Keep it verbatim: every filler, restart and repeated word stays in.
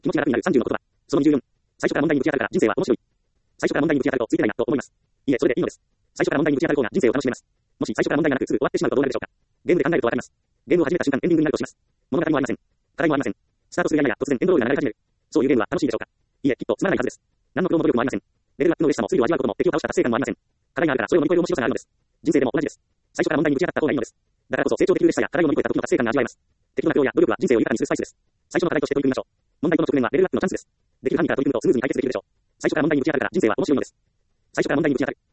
気持ちが楽になるさんじゅうの言葉。そのにじゅうよん。最初から問題にぶち当たるから人生は面白い。最初から問題にぶち当たるとついてないなと思います。いえ、それでいいのです。最初から問題にぶち当たる方が人生を楽しめます。もし最初から問題がなくすぐ終わってしまうとどうなるでしょうか。ゲームで考えるとわかります。ゲームを始めた瞬間エンディングになるとします。物語もありません。課題もありません。スタートするややや突然エンドロールが流れ始める。そういうゲームは楽しいでしょうか。いえ、きっとつまらないはずです。何の苦労も努力もありません。レベルアップの嬉しさもスリルを味わうことも敵を倒した達成感もありません。課題があるからそれを乗り越える面白さがあるのです。人生でも同じです。最初から問題にぶち当たった方がいいのです。だからこそ成長できる嬉しさや課題を乗り越えた時の達成感が味わえます。適度な苦労や努力は人生を豊かにするスパイスです。最初の課題として取り組みましょう。問題との直面はレベルアップのチャンスです。できる範囲から取り組むとスムーズに解決できるでしょう。最初から問題にぶち当たるから人生は面白いのです。最初から問題にぶち当たる。